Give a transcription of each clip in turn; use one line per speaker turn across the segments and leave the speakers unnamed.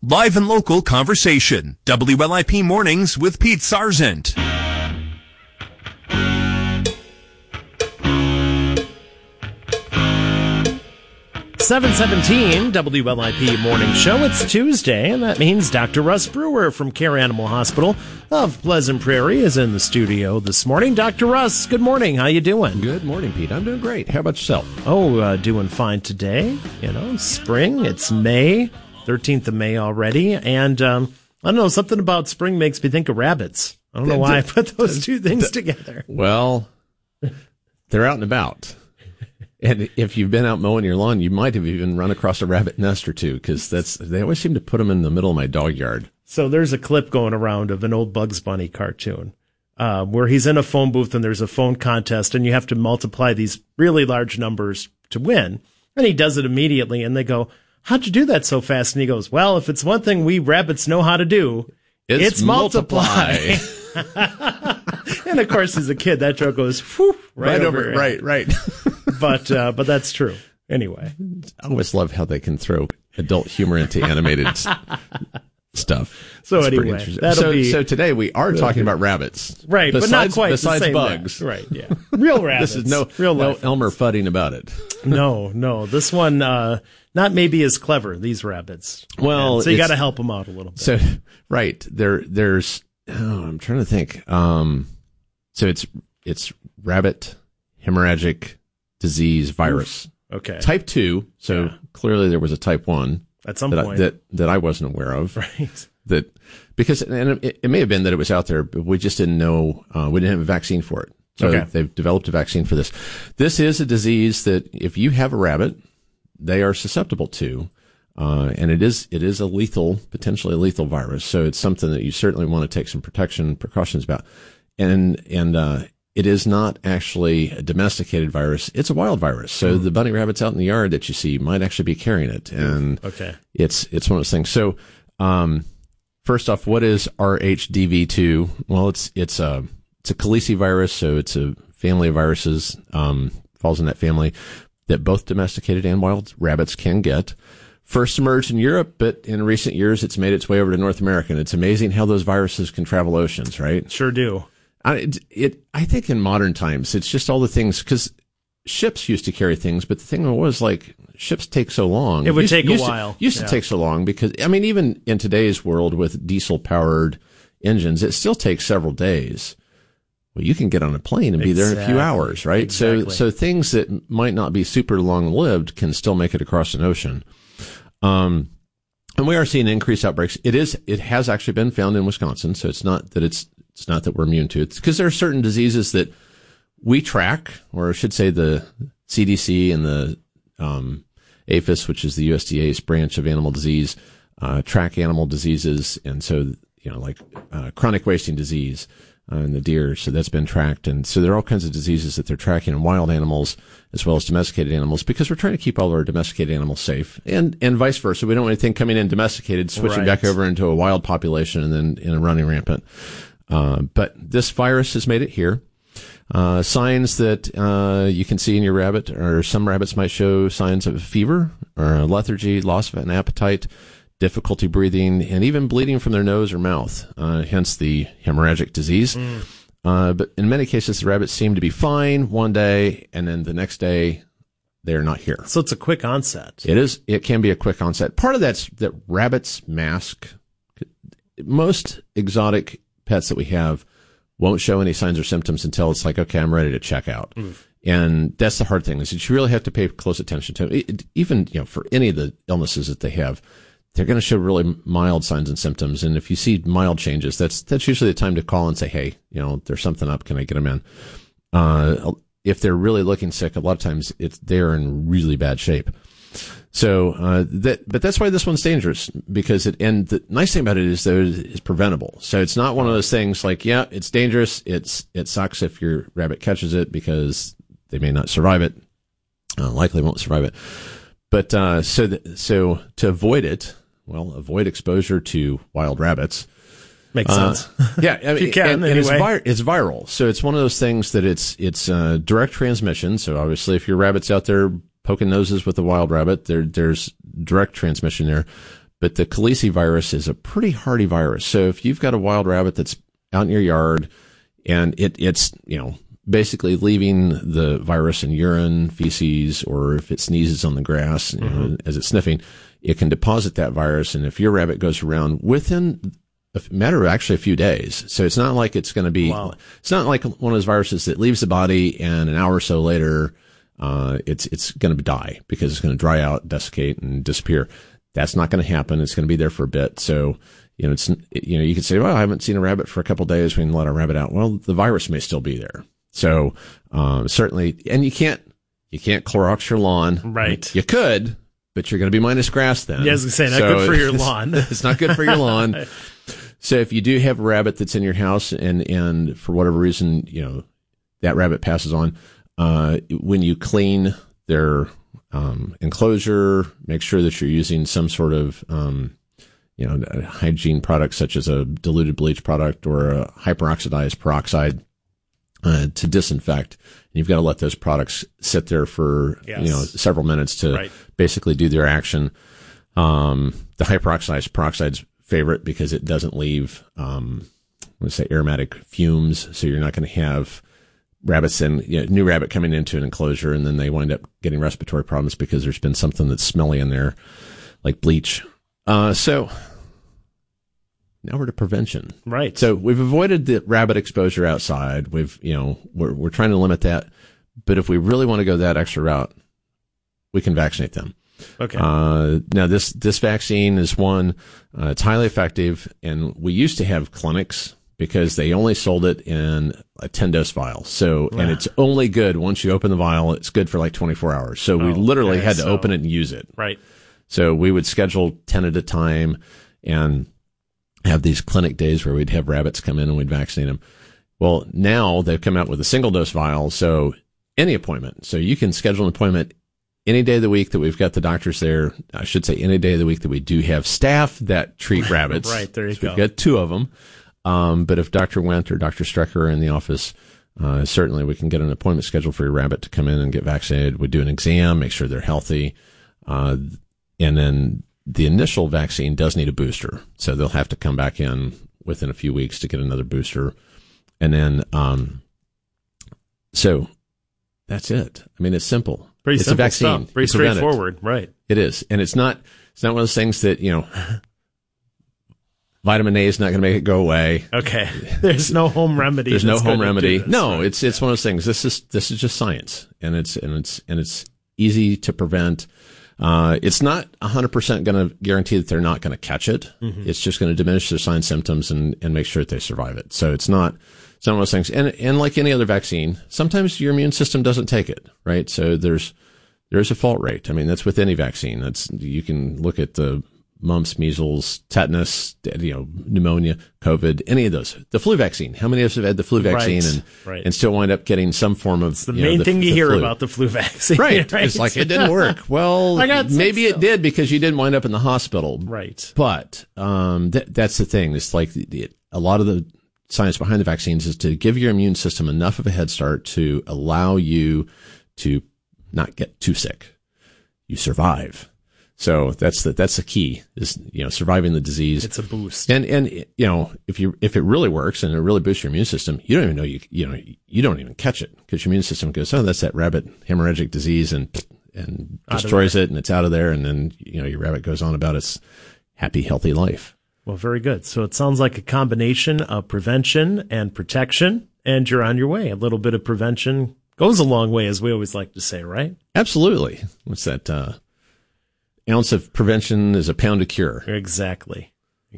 Live and local conversation. WLIP Mornings with Pete Sargent.
7:17 WLIP Morning Show. It's Tuesday, and that means Dr. Russ Brewer from Care Animal Hospital of Pleasant Prairie is in the studio this morning. Dr. Russ, good morning. How you doing?
Good morning, Pete. I'm doing great. How about yourself?
Doing fine today. You know, spring. It's May, 13th of May already, and I don't know, something about spring makes me think of rabbits. I don't know why I put those two things together.
Well, they're out and about. And if you've been out mowing your lawn, you might have even run across a rabbit nest or two, because they always seem to put them in the middle of my dog yard.
So there's a clip going around of an old Bugs Bunny cartoon where he's in a phone booth and there's a phone contest and you have to multiply these really large numbers to win. And he does it immediately and they go, "How'd you do that so fast?" And he goes, "Well, if it's one thing we rabbits know how to do, it's multiply." And of course, as a kid, that joke goes whew, right over.
Right.
But that's true. Anyway,
I always love how they can throw adult humor into animated stuff.
So
it's
anyway,
so today we are talking about rabbits,
right? But not quite
besides
the same
bugs,
right? Yeah, real rabbits.
This is
real
no Elmer Fudding about it.
No. This one not maybe as clever. These rabbits.
Well,
so you got to help them out a little bit.
So right there's I'm trying to think. So it's rabbit hemorrhagic disease virus.
Oof. Okay.
Type 2. So yeah. Clearly there was a type 1
at some point
that I wasn't aware of.
Right.
Because it may have been that it was out there, but we just didn't know. We didn't have a vaccine for it. So They've developed a vaccine for this. This is a disease that if you have a rabbit, they are susceptible to. And it is a potentially lethal virus. So it's something that you certainly want to take some precautions about. And it is not actually a domesticated virus. It's a wild virus. So the bunny rabbits out in the yard that you see might actually be carrying it. And it's one of those things. So, first off, what is RHDV2? Well, it's a calicivirus. So it's a family of viruses, falls in that family that both domesticated and wild rabbits can get. First emerged in Europe, but in recent years, it's made its way over to North America. And it's amazing how those viruses can travel oceans, right?
Sure do.
I think in modern times, it's just all the things, because ships used to carry things, but the thing was, like, ships take so long.
It would take a while.
Used to take so long because, I mean, even in today's world with diesel-powered engines, it still takes several days. Well, you can get on a plane and be there in a few hours, right?
Exactly.
So things that might not be super long-lived can still make it across an ocean. And we are seeing increased outbreaks. It has actually been found in Wisconsin, so it's not that we're immune to it. It's because there are certain diseases that we track, or I should say the CDC and the APHIS, which is the USDA's branch of animal disease, track animal diseases. And so, like chronic wasting disease in the deer. So that's been tracked. And so there are all kinds of diseases that they're tracking in wild animals as well as domesticated animals, because we're trying to keep all our domesticated animals safe, and vice versa. We don't want anything coming in domesticated, switching back over into a wild population and then running rampant. But this virus has made it here. Signs that you can see in your rabbit, or some rabbits might show signs of fever or lethargy, loss of an appetite, difficulty breathing, and even bleeding from their nose or mouth, hence the hemorrhagic disease. But in many cases, the rabbits seem to be fine one day, and then the next day, they're not here.
So it's a quick onset.
It is. It can be a quick onset. Part of that's that rabbits mask. Most exotic pets that we have won't show any signs or symptoms until it's like, okay, I'm ready to check out. And that's the hard thing, is that you really have to pay close attention to it. Even, for any of the illnesses that they have, they're going to show really mild signs and symptoms. And if you see mild changes, that's usually the time to call and say, hey, there's something up. Can I get them in? If they're really looking sick, a lot of times they're in really bad shape. So, but that's why this one's dangerous, because and the nice thing about it is that it is preventable. So it's not one of those things like, yeah, it's dangerous. It sucks if your rabbit catches it, because they may not survive it. Likely won't survive it. But, so to avoid it, avoid exposure to wild rabbits.
Makes sense.
Yeah. I mean,
you can, anyway.
It's viral. So it's one of those things that it's direct transmission. So obviously if your rabbit's out there poking noses with a wild rabbit, there's direct transmission there. but the calicivirus is a pretty hardy virus. So if you've got a wild rabbit that's out in your yard and it's, basically leaving the virus in urine, feces, or if it sneezes on the grass as it's sniffing, it can deposit that virus. And if your rabbit goes around within a matter of actually a few days, so it's not like it's going to be, it's not like one of those viruses that leaves the body and an hour or so later, it's going to die because it's going to dry out, desiccate, and disappear. That's not going to happen. It's going to be there for a bit. So, you could say, well, I haven't seen a rabbit for a couple of days. We can let our rabbit out. Well, the virus may still be there. So, certainly, and you can't Clorox your lawn.
Right.
You could, but you're going to be minus grass then.
Yeah, I was going to say, not good for your lawn.
It's not good for your lawn. So if you do have a rabbit that's in your house and for whatever reason, that rabbit passes on, when you clean their, enclosure, make sure that you're using some sort of, a hygiene product such as a diluted bleach product or a hyperoxidized peroxide, to disinfect. And you've got to let those products sit there for, several minutes to basically do their action. The hyperoxidized peroxide's favorite because it doesn't leave, aromatic fumes. So you're not going to have rabbits new rabbit coming into an enclosure and then they wind up getting respiratory problems because there's been something that's smelly in there, like bleach. So now we're to prevention.
Right.
So we've avoided the rabbit exposure outside. We're trying to limit that. But if we really want to go that extra route, we can vaccinate them.
Okay.
Now this vaccine is one, it's highly effective, and we used to have clinics because they only sold it in a 10-dose vial. So, and it's only good once you open the vial, it's good for like 24 hours. So we literally had to open it and use it.
Right.
So we would schedule 10 at a time and have these clinic days where we'd have rabbits come in and we'd vaccinate them. Well, now they've come out with a single dose vial. So any appointment. So you can schedule an appointment any day of the week that we've got the doctors there. I should say any day of the week that we do have staff that treat rabbits.
Right. There you go.
We've got 2 of them. But if Dr. Wendt or Dr. Strecker are in the office, certainly we can get an appointment scheduled for your rabbit to come in and get vaccinated. We do an exam, make sure they're healthy. And then the initial vaccine does need a booster. So they'll have to come back in within a few weeks to get another booster. And then, so that's it. I mean, it's simple.
Pretty
it's
simple
a vaccine.
Stuff. Very straightforward. Right.
It is. And it's not one of those things that, vitamin A is not going to make it go away.
Okay. There's no home remedy.
There's no home remedy. No, it's one of those things. This is just science, and it's easy to prevent. It's not 100% going to guarantee that they're not going to catch it. Mm-hmm. It's just going to diminish their signs, symptoms, and make sure that they survive it. So it's not one of those things. And like any other vaccine, sometimes your immune system doesn't take it, right? So there's a fault rate. I mean, that's with any vaccine. You can look at the mumps, measles, tetanus, pneumonia, COVID, any of those. The flu vaccine. How many of us have had the flu vaccine and still wind up getting some form of...
It's the main thing you hear about the flu vaccine.
Right. It's like, it didn't work. Well, maybe it did because you didn't wind up in the hospital.
Right.
But that's the thing. It's like a lot of the science behind the vaccines is to give your immune system enough of a head start to allow you to not get too sick. You survive. So that's the key is, surviving the disease.
It's a boost.
And, if it really works and it really boosts your immune system, you don't even know you don't even catch it because your immune system goes, oh, that's that rabbit hemorrhagic disease and destroys it and it's out of there. And then, your rabbit goes on about its happy, healthy life.
Well, very good. So it sounds like a combination of prevention and protection, and you're on your way. A little bit of prevention goes a long way, as we always like to say, right?
Absolutely. What's that, ounce of prevention is a pound of cure.
Exactly.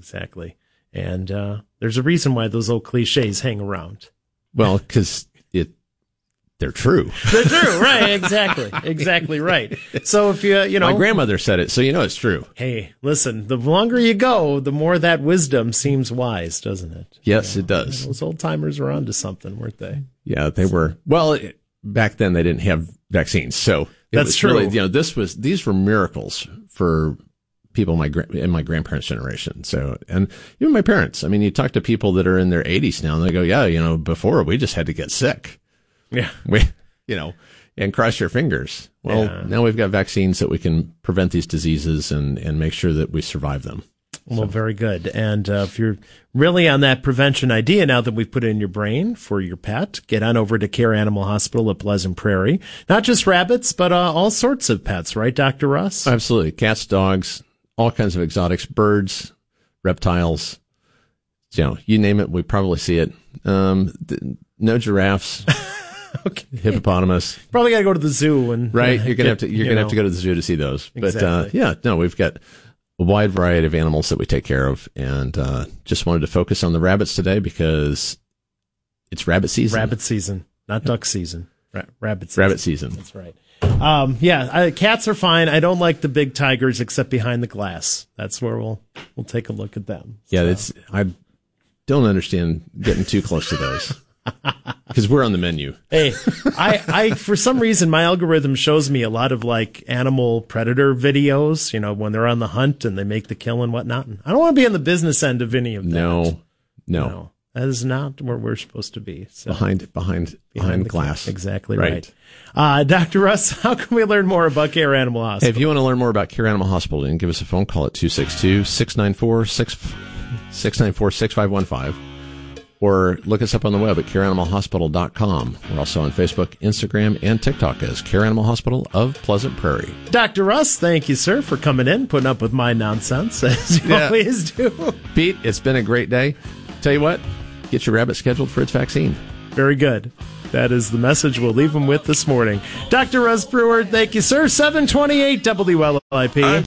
And there's a reason why those old cliches hang around.
Well, because they're true.
They're true, right? Exactly right. So if
my grandmother said it, so it's true.
Hey, listen, the longer you go, the more that wisdom seems wise, doesn't it?
Yes, it does.
Those old timers were onto something, weren't they?
Yeah, they were. Well, back then they didn't have vaccines, so.
That's true.
Really, these were miracles for people in my grandparents' generation. So, and even my parents. I mean, you talk to people that are in their 80s now, and they go, "Yeah, before we just had to get sick.
Yeah,
and cross your fingers. Well, now we've got vaccines that we can prevent these diseases and make sure that we survive them.
Well, very good. And if you're really on that prevention idea now that we've put it in your brain for your pet, get on over to Care Animal Hospital at Pleasant Prairie. Not just rabbits, but all sorts of pets, right, Dr. Russ?
Absolutely. Cats, dogs, all kinds of exotics, birds, reptiles. You name it, we probably see it. No giraffes.
Okay.
Hippopotamus.
Probably got to go to the zoo and
right. You're gonna have to go to the zoo to see those.
Exactly.
But we've got a wide variety of animals that we take care of, and just wanted to focus on the rabbits today because it's rabbit season.
Rabbit season, not duck season. Rabbit season.
Rabbit season.
That's right. Cats are fine. I don't like the big tigers except behind the glass. That's where we'll take a look at them.
Yeah, I don't understand getting too close to those. Because we're on the menu.
Hey, I for some reason my algorithm shows me a lot of like animal predator videos. When they're on the hunt and they make the kill and whatnot. And I don't want to be on the business end of any of that.
No,
that is not where we're supposed to be. So.
Behind glass.
Exactly right. Dr. Russ, how can we learn more about Care Animal Hospital?
Hey, if you want to learn more about Care Animal Hospital, you can give us a phone call at 262-694-6515. Or look us up on the web at careanimalhospital.com. We're also on Facebook, Instagram, and TikTok as Care Animal Hospital of Pleasant Prairie.
Dr. Russ, thank you, sir, for coming in, putting up with my nonsense, as you always do.
Pete, it's been a great day. Tell you what, get your rabbit scheduled for its vaccine.
Very good. That is the message we'll leave them with this morning. Dr. Russ Brewer, thank you, sir. 728 WLIP.